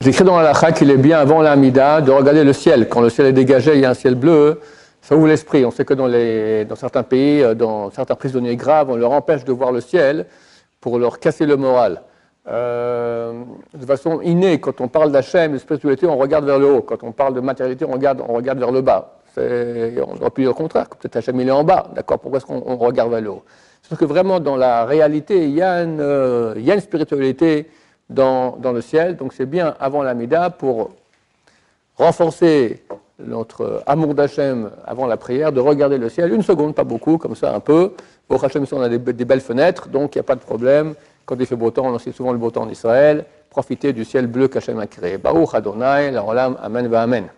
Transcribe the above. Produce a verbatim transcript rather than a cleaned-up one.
C'est écrit dans la halakha qu'il est bien avant l'Amida de regarder le ciel. Quand le ciel est dégagé, il y a un ciel bleu, ça ouvre l'esprit. On sait que dans, les, dans certains pays, dans certains prisonniers graves, on leur empêche de voir le ciel pour leur casser le moral. Euh, de façon innée, quand on parle d'Hachem, de spiritualité, on regarde vers le haut. Quand on parle de matérialité, on regarde, on regarde vers le bas. On aurait pu dire le contraire, peut-être Hachem il est en bas, d'accord? Pourquoi est-ce qu'on regarde vers le haut? Parce que vraiment, dans la réalité, il y a une, euh, il y a une spiritualité dans, dans le ciel, donc c'est bien avant l'Amida pour renforcer notre amour d'Hachem avant la prière, de regarder le ciel, une seconde, pas beaucoup, comme ça un peu. Au Hachem, on a des, des belles fenêtres, donc il n'y a pas de problème. Quand il fait beau temps, on a souvent le beau temps en Israël. Profitez du ciel bleu qu'Hachem a créé. Baruch Adonai, la Olam, Amen va Amen.